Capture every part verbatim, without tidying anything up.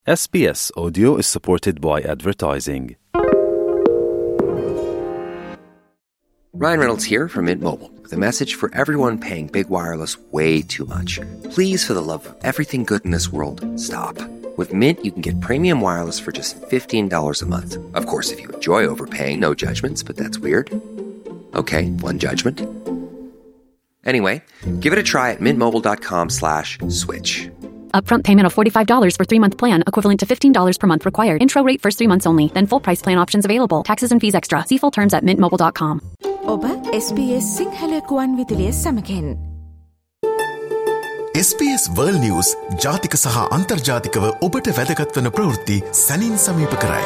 S B S Audio is supported by advertising. Ryan Reynolds here from Mint Mobile with a message for everyone paying big wireless way too much. Please, for the love of everything good in this world, stop. With Mint, you can get premium wireless for just fifteen dollars a month. Of course, if you enjoy overpaying, no judgments, but that's weird. Okay, one judgment. Anyway, give it a try at mintmobile.com slash switch. Upfront payment of forty-five dollars for three-month plan, equivalent to fifteen dollars per month required. Intro rate first three months only, then full price plan options available. Taxes and fees extra. See full terms at mint mobile dot com. ඔබ S B S Sinhala කුවන් විදුලිය සමගින් S B S World News ජාතික සහ අන්තර්ජාතිකව ඔබට වැදගත් වන ප්‍රවෘත්ති සැනින් සමීප කරයි.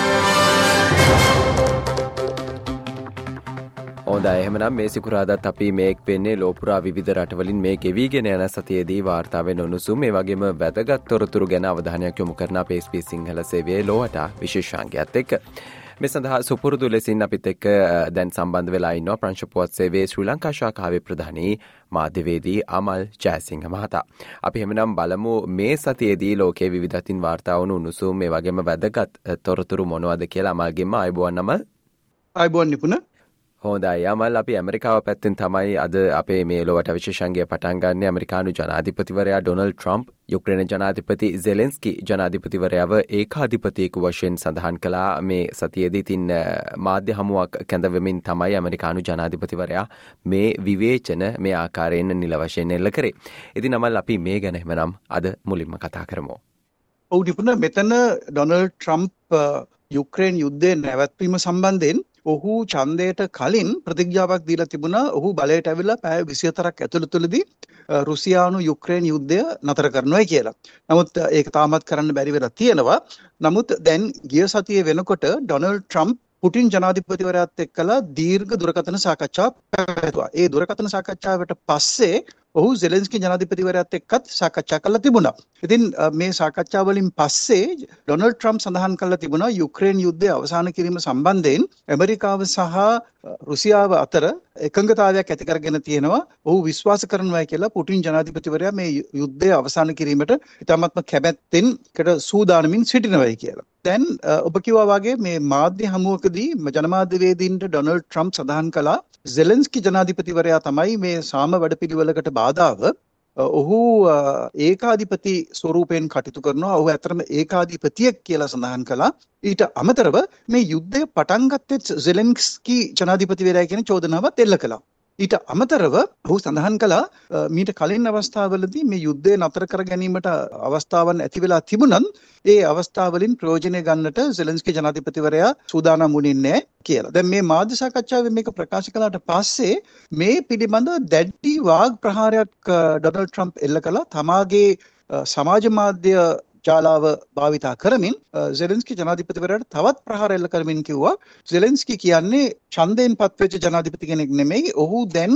හොඳයි, එහෙමනම් මේ සිකුරාදාත් අපි මේක් වෙන්නේ ලෝපුරා විවිධ රටවලින් මේ ගෙවිගෙන යන සතියේදී වාර්තා වෙන උණුසුම් මේ වගේම වැදගත් තොරතුරු ගැන අවධානයක් යොමු කරන අපේ S B S සිංහල සේවයේ ලෝවට විශේෂාංගයත් එක්ක මේ සඳහා සුපුරුදු ලෙසින් අපිත් එක්ක දැන් සම්බන්ධ වෙලා ඉන්නවා ප්‍රංශ පුවත් සේවයේ ශ්‍රී ලංකා ශාඛාවේ ප්‍රධානී මාධ්‍යවේදී අමල් ජයසිංහ මහතා. අපි එහෙමනම් බලමු මේ සතියේදී ලෝකයේ විවිධ අතින් වාර්තා වුණු උණුසුම් මේ වගේම වැදගත් තොරතුරු මොනවද කියලා අමල්ගෙන්ම ආයුබෝවන් අමල්. ආයුබෝවන් නිපුණ. හොඳයි අමල්, අපි ඇමරිකාව පැත්තෙන් තමයි අද අපේ මේ ලොවට විශේෂාංගය පටන් ගන්න. ඇමරිකානු ජනාධිපතිවරයා ඩොනල්ඩ් ට්‍රම්ප් යුක්‍රේන ජනාධිපති zelensky ජනාධිපතිවරයාව ඒකාධිපතියෙකු වශයෙන් සඳහන් කළා. මේ සතියේදී තින් මාධ්‍ය හමුවක් කැඳවමින් තමයි ඇමරිකානු ජනාධිපතිවරයා මේ විවේචන මේ ආකාරයෙන් නිල වශයෙන් එල්ල කරේ. ඉතින් අමල්, අපි මේ ගැන එහෙමනම් අද මුලින්ම කතා කරමු. ඔව් නිපුණ, මෙතන ඩොනල්ඩ් ට්‍රම්ප් යුක්‍රේන යුද්ධය නැවැත්වීම සම්බන්ධයෙන් ඔහු ඡන්දයට කලින් ප්‍රතිඥාවක් දීලා තිබුණා. ඔහු බලයට ඇවිල්ලා පැය විසිහතරක් ඇතුළතදී රුසියානු යුක්‍රේන යුද්ධය නතර කරනවා කියලා. නමුත් ඒක තාමත් කරන්න බැරි වෙලා තියෙනවා. නමුත් දැන් ගිය සතියේ වෙනකොට ඩොනල්ඩ් ට්‍රම්ප් පුටින් ජනාධිපතිවරයාත් එක්කලා දීර්ඝ දුරකථන සාකච්ඡාවක් පැවැත්වුවා. ඒ දුරකථන සාකච්ඡාවට පස්සේ ඔහු zelensky ජනාධිපතිවරයාත් එක්කත් සාකච්ඡා කළා තිබුණා. ඉතින් මේ සාකච්ඡා වලින් පස්සේ ඩොනල්ඩ් ට්‍රම්ප් සඳහන් කළා තිබුණා යුක්‍රේන යුද්ධය අවසන් කිරීම සම්බන්ධයෙන් ඇමරිකාව සහ රුසියාව අතර එකඟතාවයක් ඇති කරගෙන තියෙනවා. ඔහු විශ්වාස කරනවා කියලා පුටින් ජනාධිපතිවරයා මේ යුද්ධය අවසන් කිරීමට ඉතාමත්ම කැමැත්තෙන් කට සූදානමින් සිටිනවායි කියලා. දැන් ඔබ කිව්වා වගේ මේ මාධ්‍ය හමුවකදී ජනමාධ්‍යවේදීන්ට ඩොනල්ඩ් ට්‍රම්ප් සඳහන් කළා zelensky ජනාධිපතිවරයා තමයි මේ සාම වැඩපිළිවෙලකට බාධාව. ඔහු ඒකාධිපති ස්වරූපයෙන් කටයුතු කරනවා. ඔහු ඇත්තටම ඒකාධිපතියෙක් කියලා සඳහන් කළා. ඊට අමතරව මේ යුද්ධය පටන් ගත්තේ zelensky ජනාධිපතිවරයා කියන චෝදනාවත් එල්ල කළා. ඊට අමතරව ඔහු සඳහන් කළා මීට කලින් අවස්ථාවලදී මේ යුද්ධය නතර කර ගැනීමට අවස්ථාවන් ඇති වෙලා තිබුණත් ඒ අවස්ථාවලින් ප්‍රයෝජනය ගන්නට zelensky ජනාධිපතිවරයා සූදානම් වුණේ නැහැ කියලා. දැන් මේ මාධ්‍ය සාකච්ඡාවේ මේක ප්‍රකාශ කළාට පස්සේ මේ පිළිබඳව දැඩි වාග් ප්‍රහාරයක් ඩොනල්ඩ් ට්‍රම්ප් එල්ල කළා. තමාගේ සමාජ මාධ්‍ය ජාලාව භාවිතා කරමින් zelensky ජනාධිපතිවරයාට තවත් ප්‍රහාර එල්ල කරමින් කිව්වා zelensky කියන්නේ ඡන්දයෙන් පත්වෙච්ච ජනාධිපති කෙනෙක් නෙමෙයි. ඔහු දැන්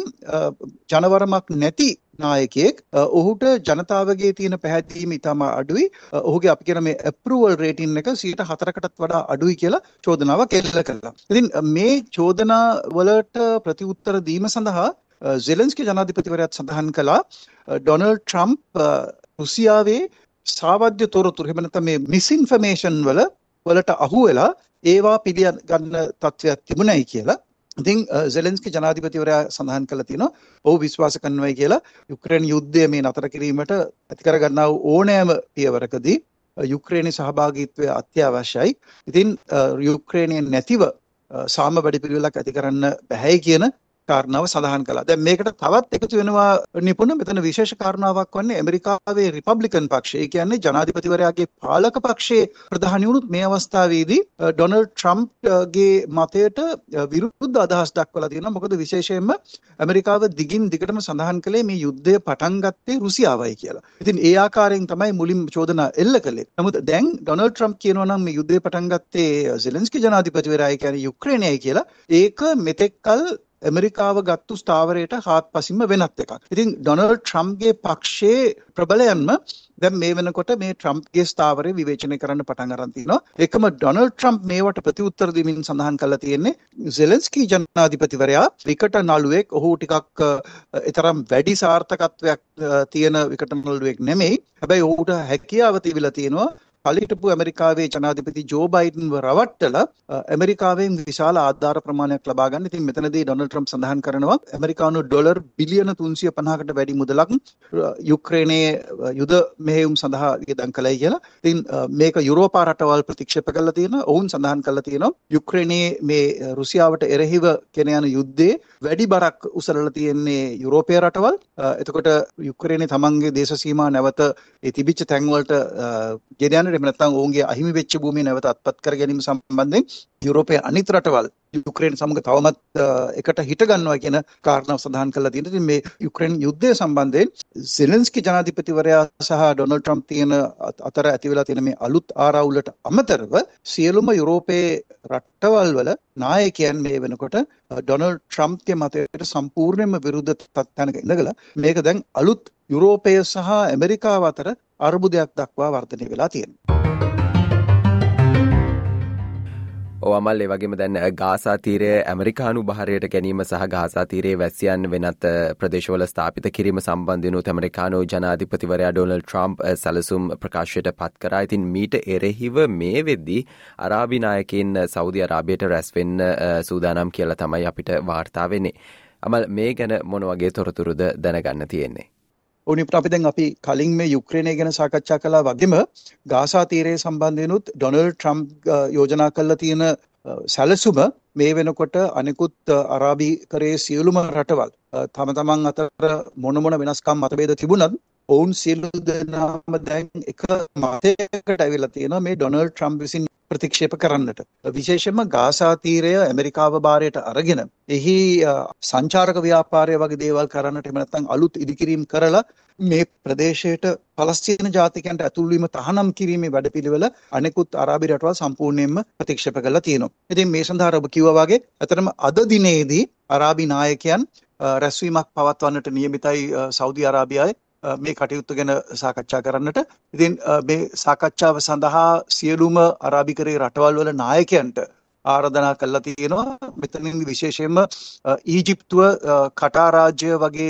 ජනවරමක් නැති නායකයෙක්. ඔහුට ජනතාවගේ තියෙන පැහැදීම ඉතාම අඩුයි. ඔහුගේ අපි කියන මේ approval rating එක සියයට හතරකටත් වඩා අඩුයි කියලා චෝදනාවක් එල්ල කළා. ඉතින් මේ චෝදනා වලට ප්‍රතිඋත්තර දීම සඳහා zelensky ජනාධිපතිවරයාත් සඳහන් කළා ඩොනල්ඩ් ට්‍රම්ප් රුසියාවේ සාවද්‍ය තොරතුරු එහෙම නැත්නම් මේ මිස්ඉන්ෆර්මේෂන් වල වලට අහු වෙලා ඒවා පිළිගන්න තත්ත්වයක් තිබුණයි කියලා. ඉතින් zelensky ජනාධිපතිවරයා සඳහන් කළා තියෙනවා ඔහු විශ්වාස කරනවායි කියලා යුක්‍රේන යුද්ධය මේ නතර කිරීමට ඇති කරගන්නා වූ ඕනෑම පියවරකදී යුක්‍රේනයේ සහභාගීත්වය අත්‍යවශ්‍යයි. ඉතින් යුක්‍රේනයේ නැතිව සාම වැඩපිළිවෙලක් ඇති කරන්න බැහැ කියන කාරණාව සඳහන් කළා. දැන් මේකට තවත් එකතු වෙනවා නිපුණ. මෙතන විශේෂ කාරණාවක් වන්නේ ඇමරිකාවේ රිපබ්ලිකන් පක්ෂය. ඒ කියන්නේ ජනාධිපතිවරයාගේ පාලක පක්ෂයේ ප්‍රධානී වුණුත් මේ අවස්ථාවේදී ඩොනල්ඩ් ට්‍රම්ප්ගේ මතයට විරුද්ධ අදහස් දක්වලා තියෙනවා. මොකද විශේෂයෙන්ම ඇමරිකාව දිගින් දිගටම සඳහන් කළේ මේ යුද්ධය පටන් ගත්තේ රුසියාවයි කියලා. ඉතින් ඒ ආකාරයෙන් තමයි මුලින් චෝදනා එල්ල කළේ. නමුත් දැන් ඩොනල්ඩ් ට්‍රම්ප් කියනවා නම් මේ යුද්ධය පටන් ගත්තේ zelensky ජනාධිපතිවරයා කියන්නේ යුක්‍රේනයයි කියලා. ඒක මෙතෙක්කල් ඇමරිකාව ගත්තු ස්ථාවරයට හාත්පසින්ම වෙනත් එකක්. ඉතින් ඩොනල්ඩ් ට්‍රම්ප්ගේ පක්ෂයේ ප්‍රබලයන්ම දැන් මේ වෙනකොට මේ ට්‍රම්ප්ගේ ස්ථාවරය විවේචනය කරන්න පටන් අරන් තිනවා. ඒකම ඩොනල්ඩ් ට්‍රම්ප් මේවට ප්‍රතිඋත්තර දෙමින් සඳහන් කළා තියෙන්නේ zelensky ජනාධිපතිවරයා විකට නළුවෙක්. ඔහු ටිකක් ඊතරම් වැඩි සාර්ථකත්වයක් තියෙන විකට නළුවෙක් නෙමෙයි. හැබැයි ඔහුට හැකියාව තිබිලා තියෙනවා කලිටපු ඇමරිකාවේ ජනාධිපති ජෝ බයිඩන්ව රවට්ටලා ඇමරිකාවෙන් විශාල ආධාර ප්‍රමාණයක් ලබා ගන්න. ඉතින් මෙතනදී ඩොනල්ඩ් ට්‍රම්ප් සඳහන් කරනවා ඇමරිකානු ඩොලර් බිලියන තුන්සිය පනහකට වැඩි මුදලක් යුක්‍රේනයේ යුද මෙහෙයුම් සඳහා වියදම් කළයි කියලා. ඉතින් මේක යුරෝපා රටවල් ප්‍රතික්ෂේප කරලා තියෙනවා. ඔවුන් සඳහන් කරලා තියෙනවා යුක්‍රේනයේ මේ රුසියාවට එරෙහිව ගෙන යන යුද්ධයේ වැඩි බරක් උසලලා තියෙන්නේ යුරෝපීය රටවල්. එතකොට යුක්‍රේනයේ තමන්ගේ දේශ සීමා නැවත ඒ තිබිච්ච තැන් වලට ගෙන යන එහෙම නැත්නම් ඔවුන්ගේ අහිමි වෙච්ච භූමිය නැවත අත්පත් කර ගැනීම සම්බන්ධයෙන් යුරෝපයේ අනිත් රටවල් යුක්‍රේන සමග තවමත් එකට හිට ගන්නවා කියන කාරණාව සඳහන් කරලා තියෙනවා. ඉතින් මේ යුක්‍රේන යුද්ධය සම්බන්ධයෙන් සෙලෙන්ස්කි ජනාධිපතිවරයා සහ ඩොනල්ඩ් ට්‍රම්ප් තියෙන අතර ඇති වෙලා තියෙන මේ අලුත් ආරවුලට අමතරව සියලුම යුරෝපයේ රටවල් වල නායකයන් මේ වෙනකොට ඩොනල්ඩ් ට්‍රම්ප්ගේ මතයට සම්පූර්ණයෙන්ම විරුද්ධ තත්ත්වයක ඉඳගලා මේක දැන් අලුත් යුරෝපය සහ ඇමරිකාව අතර අර්බුදයක් දක්වා වර්ධනය වෙලා තියෙනවා. ඔවමල් ඒ වගේම දැන් ගාසා තීරයේ ඇමරිකානු භාරයට ගැනීම සහ ගාසා තීරයේ වැසියන් වෙනත් ප්‍රදේශවල ස්ථාපිත කිරීම සම්බන්ධනොත් ඇමරිකානු ජනාධිපතිවරයා ඩොනල්ඩ් ට්‍රම්ප් සැලසුම් ප්‍රකාශයට පත් කරා. ඉතින් මීට එරෙහිව මේ වෙද්දී අරාබි නායකයින් සෞදි අරාබියට රැස් වෙන්න සූදානම් කියලා තමයි අපිට වාර්තා වෙන්නේ. අමල් මේ ගැන මොන වගේ තොරතුරුද දැනගන්න තියෙන්නේ? ඕනිපට අපි දැන් අපි කලින් මේ යුක්‍රේනය ගැන සාකච්ඡා කළා වගේම ගාසා තීරයේ සම්බන්ධයෙන්ුත් ඩොනල්ඩ් ට්‍රම්ප් යෝජනා කළා තියෙන සැලසුම මේ වෙනකොට අනිකුත් අරාබි කරේ සියලුම රටවල් තම තමන් අතර මොන මොන වෙනස්කම් මතභේද තිබුණත් ඔවුන් සියලු දෙනාම දැන් එක මතයකට ඇවිල්ලා තියෙනවා මේ ඩොනල්ඩ් ට්‍රම්ප් විසින් ප්‍රතික්ෂේප කරන්නට. විශේෂයෙන්ම ගාසා තීරය ඇමරිකාව භාරයට අරගෙන එහි සංචාරක ව්‍යාපාරය වගේ දේවල් කරන්නට එහෙම නැත්නම් අලුත් ඉදිකිරීම් කරලා මේ ප්‍රදේශයට පලස්තීන ජාතිකයන්ට ඇතුළු වීම තහනම් කිරීමේ වැඩපිළිවෙල අනෙකුත් අරාබි රටවල් සම්පූර්ණයෙන්ම ප්‍රතික්ෂේප කරලා තියෙනවා. ඉතින් මේ සඳහා ඔබ කිව්වා වගේ අතරම අද දිනේදී අරාබි නායකයන් රැස්වීමක් පවත්වන්නට නියමිතයි සෞදි අරාබියාවේ මේ කටයුත්ත ගැන සාකච්ඡා කරන්නට. ඉතින් මේ සාකච්ඡාව සඳහා සියලුම අරාබි කරේ රටවල් වල නායකයන්ට ආරාධනා කළා තියෙනවා. මෙතනින් විශේෂයෙන්ම ඊජිප්තුව කටාර් රාජ්‍ය වගේ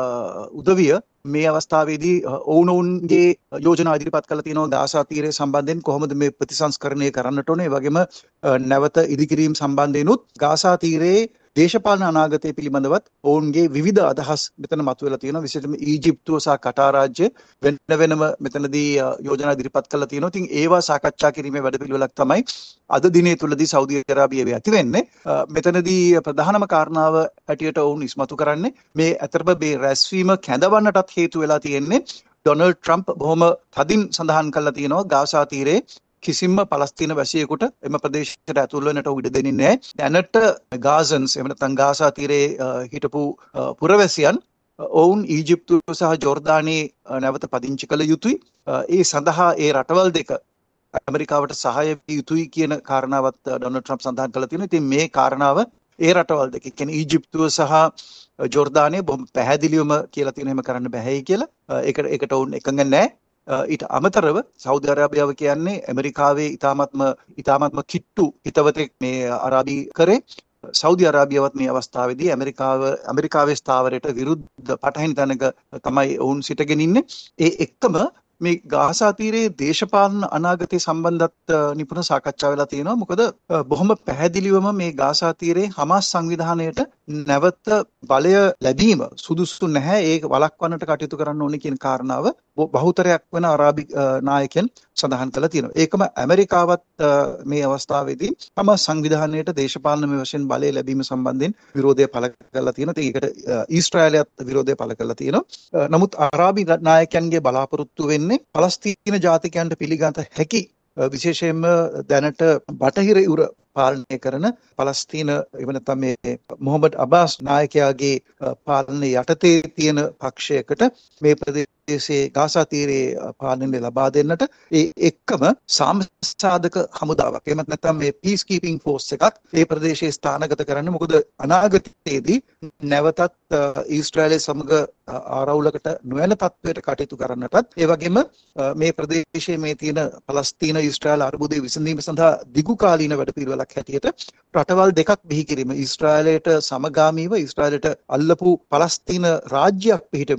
උදවිය මේ අවස්ථාවේදී ඔවුනොවුන්ගේ යෝජනා ඉදිරිපත් කළා තියෙනවා ගාසා තීරය සම්බන්ධයෙන් කොහොමද මේ ප්‍රතිසංස්කරණය කරන්නට ඕනේ. ඒ වගේම නැවත ඉදිකිරීම සම්බන්ධයෙන්ුත් ගාසා තීරයේ දේශපාලන අනාගතය පිළිබඳවත් ඔවුන්ගේ විවිධ අදහස් මෙතන මතුවලා තියෙනවා. විශේෂයෙන්ම ඊජිප්තුව සහ කටාර් රාජ්‍ය වෙන වෙනම මෙතනදී යෝජනා ඉදිරිපත් කළා තියෙනවා. ඉතින් ඒවා සාකච්ඡා කිරීමේ වැඩපිළිවෙලක් තමයි අද දිනේ තුලදී සෞදි අරාබියාවේ ඇති වෙන්නේ. මෙතනදී ප්‍රධානම කාරණාව ඇටියට ඔවුන් ඉස්මතු කරන්නේ මේ අතරම මේ රැස්වීම කැඳවන්නටත් හේතු වෙලා තියෙන්නේ ඩොනල්ඩ් ට්‍රම්ප් බොහොම තදින් සඳහන් කළා තියෙනවා ගාසා තීරයේ කිසිම පලස්තීන වැසියෙකුට එම ප්‍රදේශයට ඇතුල් වෙන්නට ඉඩ දෙන්නේ නැහැ. දැනට ගාසන්ස් එහෙම නැත්නම් ගාසා තීරයේ හිටපු පුරවැසියන් ඔවුන් ඊජිප්තුව සහ ජෝර්දානයේ නැවත පදිංචි කළ යුතුයි. ඒ සඳහා ඒ රටවල් දෙක ඇමරිකාවට සහාය විය යුතුයි කියන කාරණාවත් ඩොනල්ඩ් ට්‍රම්ප් සඳහන් කළා තියෙනවා. ඉතින් මේ කාරණාව ඒ රටවල් දෙක කියන්නේ ඊජිප්තුව සහ ජෝර්දානය බොහොම පැහැදිලිවම කියලා තියෙනවා එහෙම කරන්න බෑයි කියලා. ඒකට ඒකට ඔවුන් එකඟ නැහැ. ඊට අමතරව සෞදි අරාබියාව කියන්නේ ඇමරිකාවේ ඉතාමත්ම ඉතාමත්ම කිට්ටු හිතවතෙක් මේ අරාබි කරේ. සෞදි අරාබියාවත් මේ අවස්ථාවේදී ඇමරිකාව ඇමරිකාවේ ස්ථාවරයට විරුද්ධ පටහැනි තැනක තමයි ඔවුන් සිටගෙන ඉන්නේ. ඒ එක්කම මේ ගාසා තීරයේ දේශපාලන අනාගතය සම්බන්ධත් නිපුණ සාකච්ඡා වෙලා තියෙනවා. මොකද බොහොම පැහැදිලිවම මේ ගාසා තීරයේ හමාස් සංවිධානයට නැවත බලය ලැබීම සුදුසු නැහැ. ඒක වළක්වන්නට කටයුතු කරන්න ඕනේ කියන කාරණාව බහුතරයක් වෙන අරාබි නායකයන් සඳහන් කළා තියෙනවා. ඒකම ඇමරිකාවත් මේ අවස්ථාවේදී හමාස් සංවිධානයට දේශපාලන වශයෙන් බලය ලැබීම සම්බන්ධයෙන් විරෝධය පළ කරලා තියෙනවා. ඒකට ඊශ්‍රායලයත් විරෝධය පළ කරලා තියෙනවා. නමුත් අරාබි නායකයන්ගේ බලාපොරොත්තු වෙන්නේ පලස්තීන ජාතිකයන්ට පිළිගත හැකි විශේෂයෙන්ම දැනට බටහිර යුර පාලනය කරන පලස්තීන එහෙම නැත්නම් මේ මොහොමඩ් අබාස් නායකයාගේ පාලනය යටතේ තියෙන පක්ෂයකට මේ ප්‍රදේශයේ ගාසා තීරයේ පාලනය ලබා දෙන්නට ඒ එක්කම සාමසාධක හමුදාවක් එහෙම නැත්නම් මේ පීස් කීපින් ෆෝස් එකක් ඒ ප්‍රදේශයේ ස්ථානගත කරන්න. මොකද අනාගතයේදී නැවතත් ඊශ්‍රායලයේ සමග ආරවුලකට නොයන තත්ත්වයට කටයුතු කරන්නටත් ඒ වගේම මේ ප්‍රදේශයේ මේ තියෙන පලස්තීන ඊශ්‍රායල අර්බුදය විසඳීම සඳහා දිගු කාලීන වැඩපිළිවෙලක් හැටියට රටවල් දෙකක් බිහි කිරීම ඊශ්‍රායලයට සමගාමීව ඊශ්‍රායලට අල්ලපු පලස්තීන රාජ්‍යයක් පිහිටීම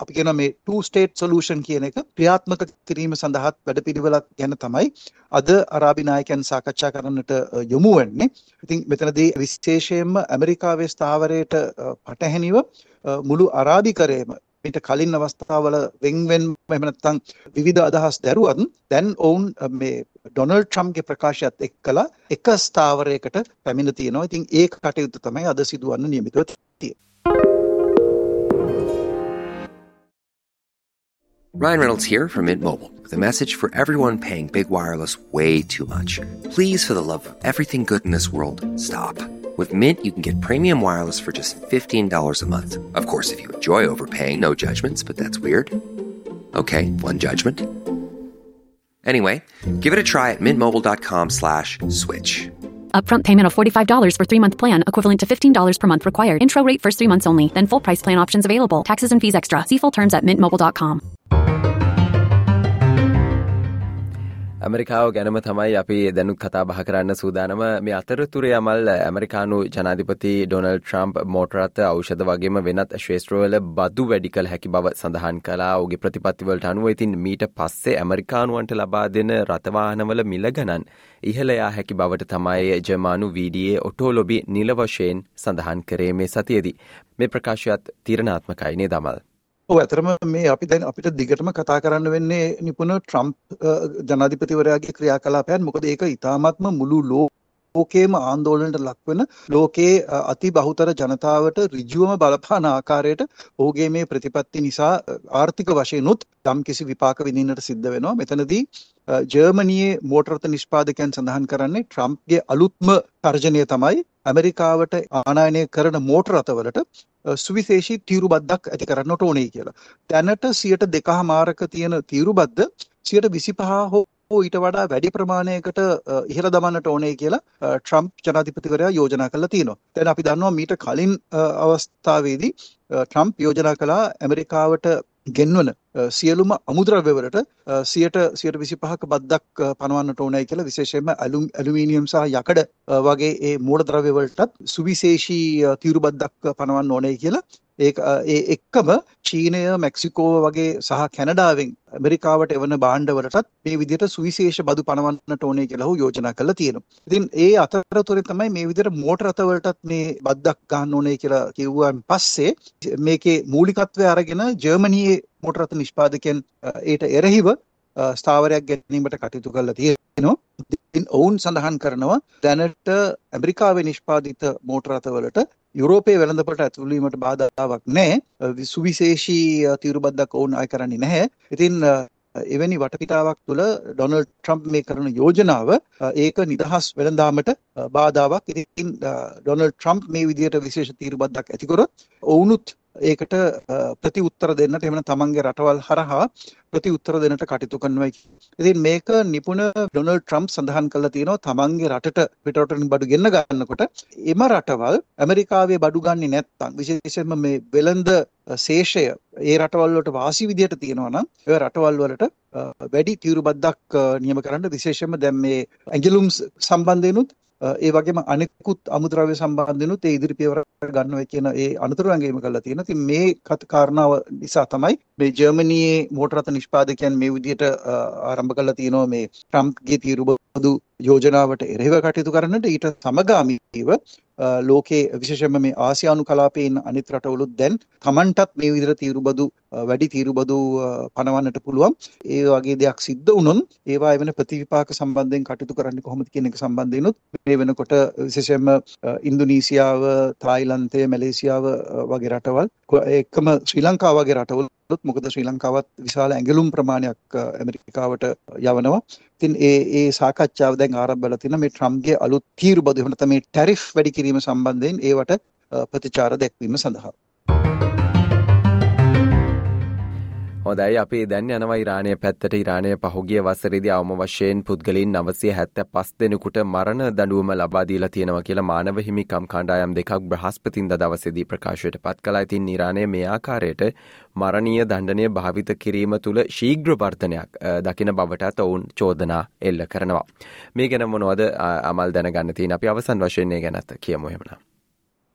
අපි කියන මේ two state solution කියන එක ක්‍රියාත්මක කිරීම සඳහා වැඩපිළිවෙලක් ගැන තමයි අද අරාබි නායකයන් සාකච්ඡා කරන්නට යොමු වෙන්නේ. ඉතින් මෙතනදී විශේෂයෙන්ම ඇමරිකාවේ ස්ථාවරයට පටහැනිව මුළු අරාබිකරයේම ඊට කලින් අවස්ථාවල වෙන් වෙන් එහෙම නැත්නම් විවිධ අදහස් දැරුවත් දැන් ඔවුන් මේ ඩොනල්ඩ් ට්‍රම්ප්ගේ ප්‍රකාශයත් එක්කලා එක ස්ථාවරයකට පැමිණ තියෙනවා. ඉතින් ඒ කටයුත්ත තමයි අද සිදුවන්න නියමිතව තියෙන්නේ. Ryan Reynolds here from Mint Mobile with a message for everyone paying big wireless way too much. Please, for the love of everything good in this world, stop. With Mint, you can get premium wireless for just fifteen dollars a month. Of course, if you enjoy overpaying, no judgments, but that's weird. Okay, one judgment. Anyway, give it a try at mintmobile.com slash switch. Upfront payment of forty-five dollars for three-month plan, equivalent to fifteen dollars per month required. Intro rate first three months only. Then full price plan options available. Taxes and fees extra. See full terms at mint mobile dot com. ඇමරිකාව ගැනම තමයි අපි දැනුත් කතා බහ කරන්න සූදානම. මේ අතරතුරේ අමල් ඇමරිකානු ජනාධිපති ඩොනල්ඩ් ට්‍රම්ප් මෝටර රථ ඖෂධ වගේම වෙනත් ක්ෂේත්‍රවල බදු වැඩි කළ හැකි බව සඳහන් කළා. ඔහුගේ ප්‍රතිපත්තිවලට අනුව ඉතින් මීට පස්සේ ඇමරිකානුවන්ට ලබා දෙන රථ වාහනවල මිල ගණන් ඉහළ යා හැකි බවට තමයි ජර්මානු වී ඩී ඒ ඔටෝ ලොබි නිල වශයෙන් සඳහන් කරේ මේ සතියේදී. මේ ප්‍රකාශයත් තීරණාත්මකයි නේද අමල්? ඔව් ඇත්තටම මේ අපි දැන් අපිට දිගටම කතා කරන්න වෙන්නේ නිපුණ ට්‍රම්ප් ජනාධිපතිවරයාගේ ක්‍රියාකලාපයන්. මොකද ඒක ඉතාමත්ම මුළු ලෝකේම ආందోලනයට ලක්වන ලෝකයේ අති බහුතර ජනතාවට ඍජුවම බලපාන ආකාරයට ඔහුගේ මේ ප්‍රතිපත්ති නිසා ආර්ථික වශයෙන් උත් යම් කිසි විපාක විඳින්නට සිද්ධ වෙනවා. මෙතනදී ජර්මනියේ මෝටර රථ නිෂ්පාදකයන් සඳහන් කරන්නේ ට්‍රම්ප්ගේ අලුත්ම තර්ජනය තමයි ඇමරිකාවට ආනයනය කරන මෝටර රථවලට සුවිශේෂී තීරුබද්දක් ඇති කරන්නට ඕනේ කියලා. දැනට සියයට දෙකමාරක තියෙන තීරුබද්ද සියයට විසිපහ හෝ ඊට වඩා වැඩි ප්‍රමාණයකට ඉහළ දමන්නට ඕනේ කියලා ට්‍රම්ප් ජනාධිපතිවරයා යෝජනා කරලා තියෙනවා. දැන් අපි දන්නවා මීට කලින් අවස්ථාවේදී ට්‍රම්ප් යෝජනා කළා ඇමරිකාවට ගෙන්වන සියලුම අමුද්‍රව්‍යවලට සියයට සියයට විසිපහක බද්දක් පනවන්නට ඕනයි කියලා. විශේෂයෙන්ම ඇලුමිනියම් සහ යකඩ වගේ ඒ මූලද්‍රව්‍ය වලටත් සුවිශේෂී තීරුබද්දක් පනවන්න ඕනයි කියලා. ඒක ඒ එක්කම චීනය, මෙක්සිකෝ වගේ සහ කැනඩාවෙන් ඇමරිකාවට එවන භාණ්ඩවලටත් මේ විදිහට සුවිශේෂ බදු පනවන්නට ඕනේ කියලා ඔහු යෝජනා කරලා තියෙනවා. ඉතින් ඒ අතරතුරේ තමයි මේ විදිහට මෝටර රථ වලටත් මේ බද්දක් ගන්න ඕනේ කියලා කිව්වන් පස්සේ මේකේ මූලිකත්වය අරගෙන ජර්මනියේ මෝටර රථ නිෂ්පාදකයන් ඒට එරෙහිව ස්ථාවරයක් ගැනීමට කටයුතු කරලා තියෙනවා. ඉතින් ඔවුන් සඳහන් කරනවා දැනට ඇමරිකාවේ නිෂ්පාදිත මෝටර රථ වලට යුරෝපයේ වෙළඳපොළට ඇතුළු වීමට බාධාවක් නැහැ. සුවිශේෂී තීරුබද්දක් ඔවුන් අය කරන්නේ නැහැ. ඉතින් එවැනි වටපිටාවක් තුළ ඩොනල්ඩ් ට්‍රම්ප් මේ කරන යෝජනාව ඒක නිදහස් වෙළඳාමට බාධාවක්. ඉතින් ඩොනල්ඩ් ට්‍රම්ප් මේ විදිහට විශේෂ තීරුබද්දක් ඇති කරොත් ඔවුනුත් ඒකට ප්‍රති උත්තර දෙන්නට එහෙම තමන්ගේ රටවල් හරහා ප්‍රති උත්තර දෙන්නට කටයුතු කරනවා. ඉතින් මේක නිපුණ ඩොනල්ඩ් ට්‍රම්ප් සඳහන් කළා තියෙනවා තමන්ගේ රටට පිටරටින් බඩු ගෙන්න ගන්නකොට එම රටවල් ඇමරිකාවේ බඩු ගන්නේ නැත්නම් විශේෂයෙන්ම මේ වෙළඳ ශේෂය ඒ රටවල් වලට වාසි විදියට තියෙනවා නම් ඒ රටවල් වලට වැඩි තීරුබද්දක් නියම කරන්න විශේෂයෙන්ම දැන් මේ ඇඟිලුම් සම්බන්ධයෙන්ුත් ඒ වගේම අනෙකුත් අමුද්‍රව්‍ය සම්බන්ධෙනුත් ඒ ඉදිරි පියවර ගන්නවා කියන ඒ අනතුරු ඇඟීම කරලා තියෙනවා. ඉතින් මේ කාරණාව නිසා තමයි මේ ජර්මනියේ මෝටර රථ නිෂ්පාදකයන් මේ විදිහට ආරම්භ කරලා තියෙනවා මේ ට්‍රම්ප්ගේ තීරුබදු යෝජනාවට එරෙහිව කටයුතු කරන්නට. ඊට සමගාමීව ලෝකයේ විශේෂයෙන්ම මේ ආසියානු කලාපයේ ඉන්න අනිත් රටවලුත් දැන් Tamanටත් මේ විදිහට තීරුබදු වැඩි තීරුබදු පනවන්නට පුළුවන්. ඒ වගේ දෙයක් සිද්ධ වුණොත් ඒවා වෙන ප්‍රතිවිපාක සම්බන්ධයෙන් කටයුතු කරන්නේ කොහොමද කියන එක සම්බන්ධයෙන්ුත් මේ වෙනකොට විශේෂයෙන්ම ඉන්දුනීසියාව, තායිලන්තය, මැලේසියාව වගේ රටවල් එක්කම ශ්‍රී ලංකාව වගේ රටවලුත් මොකද ශ්‍රී ලංකාවත් විශාල ඇඟලුම් ප්‍රමාණයක් ඇමරිකාවට යවනවා. ඉතින් ඒ ඒ සාකච්ඡාව දැන් ආරම්භ වෙලා තියෙනවා මේ ට්‍රම්ප්ගේ අලුත් තීරුබදු එහෙම නැත්නම් මේ ටැරිෆ් වැඩි කිරීම සම්බන්ධයෙන් ඒවට ප්‍රතිචාර දැක්වීම සඳහා. හොඳයි අපි දැන් යනවා ඉරානය පැත්තට. ඉරානය පහුගිය වසරේදී අවම වශයෙන් පුද්ගලයන් නවසිය හැත්තෑ පහ දෙනෙකුට මරණ දඬුවම ලබා දීලා තියෙනවා කියලා මානව හිමිකම් කණ්ඩායම් දෙකක් බ්‍රහස්පතින්දා දවසේදී ප්‍රකාශයට පත් කළා. ඉතින් ඉරානය මේ ආකාරයට මරණීය දණ්ඩනය භාවිත කිරීම තුළ ශීඝ්‍ර වර්ධනයක් දකින බවටත් ඔවුන් චෝදනා එල්ල කරනවා. මේ ගැන මොනවද අමල් දැනගන්න තියෙන? අපි අවසන් වශයෙන් මේ ගැනත් කියමු එහෙමනම්.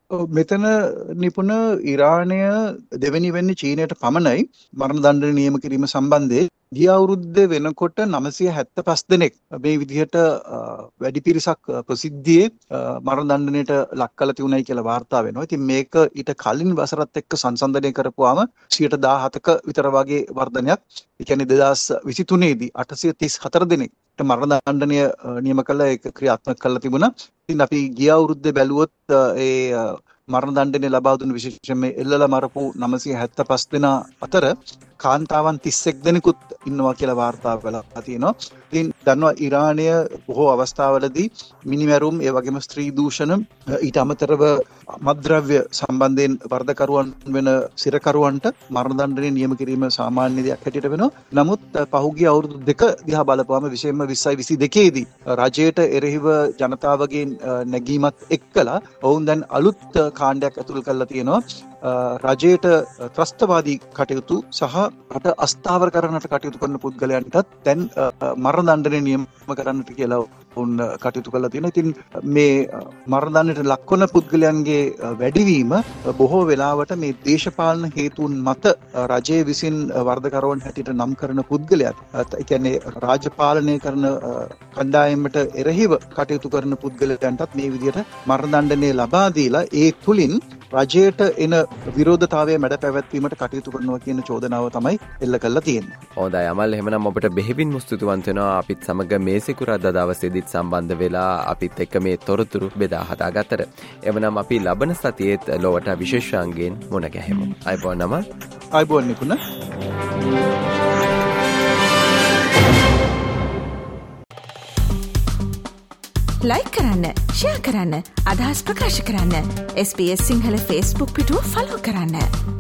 මෙතන නිපුණ ඉරානය දෙවැනි වෙන්නේ චීනයට පමණයි මරණ දඬුවම නියම කිරීම සම්බන්ධයෙන් ගිය අවුරුද්දේ වෙනකොට නවසිය හැත්තෑ පහ දෙනෙක් මේ විදිහට වැඩි පිරිසක් ප්‍රසිද්ධියේ මරණ දඬුවමට ලක් කළ තියුණයි කියලා වාර්තා වෙනවා. ඉතින් මේක ඊට කලින් වසරත් එක්ක සංසන්දනය කරපුවාම සියයට දාහතක විතර වගේ වර්ධනයක්. ඒ කියන්නේ දෙදාස් විසිතුනේ දී අටසිය තිස් හතර දෙනෙක්ට මරණ දඬුවමය නියම කළ ඒක ක්‍රියාත්මක කරලා තිබුණා. ඉතින් අපි ගිය අවුරුද්දේ බැලුවොත් ඒ මරණ දඬුවම ලබා දුන්න විශේෂයෙන් මේ එල්ලලා මරපු නවසිය හැත්තෑ පහ දෙනා අතර කාන්තාවන් තිස් එක් දෙනෙකුත් ඉන්නවා කියලා වාර්තා වෙලා තියෙනවා. ඉතින් දන්නවා ඉරානය බොහෝ අවස්ථාවලදී මිනිමැරුම් ඒ වගේම ස්ත්‍රී දූෂණ ඊට අමතරව මත්ද්‍රව්‍ය සම්බන්ධයෙන් වරදකරුවන් වෙන සිරකරුවන්ට මරණ දඬුවම නියම කිරීම සාමාන්‍ය දෙයක් හැටියට වෙනවා. නමුත් පහුගිය අවුරුදු දෙක දිහා බලපුවම විශේෂයෙන්ම විස්සයි විසි දෙකේ දී රජයට එරෙහිව ජනතාවගේ නැගීමත් එක්කලා ඔවුන් දැන් අලුත් කාණ්ඩයක් ඇතුළු කරලා තියෙනවා. රජයට ත්‍රස්තවාදී කටයුතු සහ රට අස්ථාවර කරන්නට කටයුතු කරන පුද්ගලයන්ටත් දැන් මරණ දඬුවම නියම කරන්නට කියලා උන් කටයුතු කරලා තියෙනවා. ඉතින් මේ මරණ දඬුවමට ලක්වන පුද්ගලයන්ගේ වැඩිවීම බොහෝ වෙලාවට මේ දේශපාලන හේතුන් මත රජයේ විසින් වරදකරුවන් හැටියට නම් කරන පුද්ගලයන්, ඒ කියන්නේ රාජපාලනය කරන කණ්ඩායමට එරෙහිව කටයුතු කරන පුද්ගලයන්ටත් මේ විදිහට මරණ දඬුවම ලබා දීලා ඒ තුලින් රජයට එන විරෝධතාවය මැඩ පැවැත්වීමට කටයුතු කරනවා කියන චෝදනාව තමයි එල්ල කරලා තියෙන්නේ. හොඳයි අමල්, එහෙමනම් ඔබට බෙහෙවින් ස්තුතිවන්ත වෙනවා අපිත් සමග මේ සිකුරාදා දවසේදීත් සම්බන්ධ වෙලා අපිත් එක්ක මේ තොරතුරු බෙදා හදා ගත්තට. එවනම් අපි ලබන සතියේත් ලොවට විශේෂාංගයෙන් මුණ ගැහෙමු. අයබෝන් අමල්. අයබෝන් නිකුණ. ලයික් කරන්න, ෂෙයා කරන්න, අදහස් ප්‍රකාශ කරන්න. S B S Sinhala Facebook පිටුව ෆලෝ කරන්න.